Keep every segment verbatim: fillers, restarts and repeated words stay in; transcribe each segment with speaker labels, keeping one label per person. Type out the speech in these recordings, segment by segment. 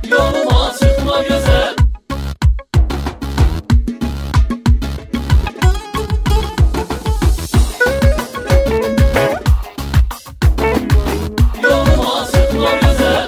Speaker 1: yoluma çıkma güzel. Yoluma çıkma güzel.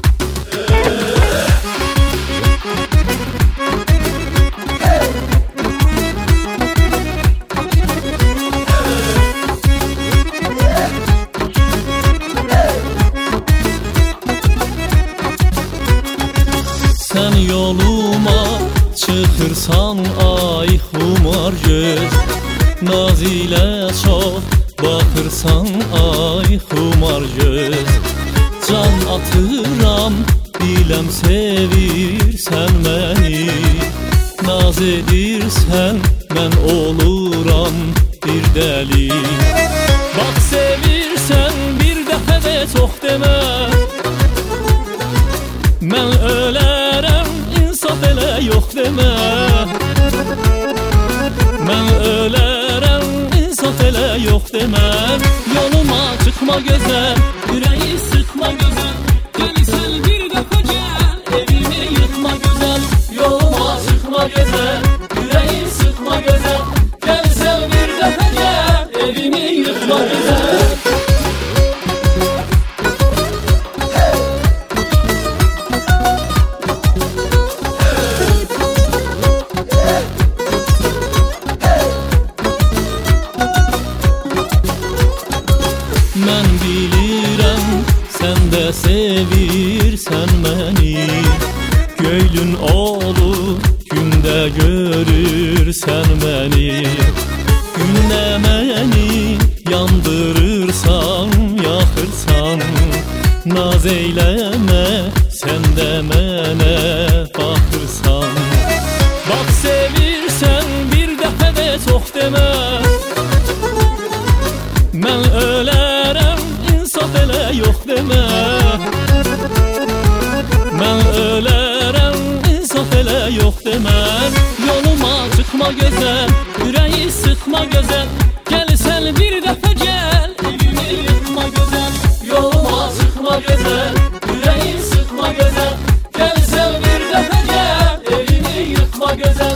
Speaker 1: Sen yoluma çıkırsan ay xumar göz, naz ile çok bakırsan ay xumar göz. Can atıram bilem sevirsen beni, naz edirsen ben oluram bir deli. Bak sevirsen bir dəfə də çox demə, mən ölərəm insaf elə yox demə. Mən ölərəm insaf elə yox demə. Yoluma çıkma gözəl, yüreği sıkma gözəl. Gəlsən bir dəfə gəl, evimi yıkma gözəl. Yoluma çıkma gözəl, yüreği sıkma gözəl. Gəlsən bir dəfə gəl, evimi yıkma gözəl. Mən bilirəm, sən də sevirsən məni. Göylün olur, gündə görürsən məni. Gündə məni yandırırsan, yaxırsan. Naz eyləmə, sən də mənə baxırsan. Bax sevirsən, bir dəfə də çox demə. Mən ölərəm insaf elə yox demə. Mən ölərəm insaf elə yox demə. Yoluma çıkma gözəl, yüreği sıkma gözəl. Gəlsən bir dəfə gəl, evimi yıkma gözəl. Yoluma çıkma gözəl, yüreği sıkma gözəl. Gəlsən bir dəfə gəl, evimi yıkma gözəl.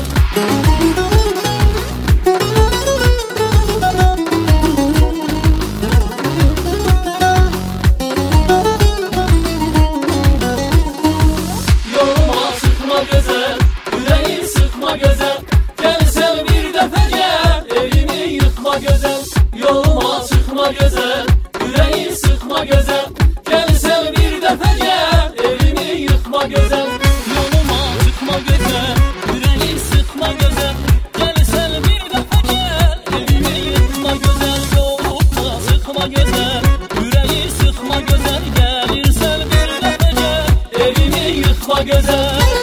Speaker 1: Güzel, yüreği sıkma güzel. Gelsen bir dəfə gəl, evimi yıkma güzel. Yoluma çıkma güzel, yüreği sıkma güzel. Gelsen bir dəfə gəl, evimi yıkma güzel. Yoluma çıkma güzel, yüreği sıkma güzel. Gelsen bir dəfə gəl, evimi yıkma güzel. Yoluma çıkma güzel, yüreği sıkma güzel. Gelirsen bir dəfə gəl, evimi yıkma güzel.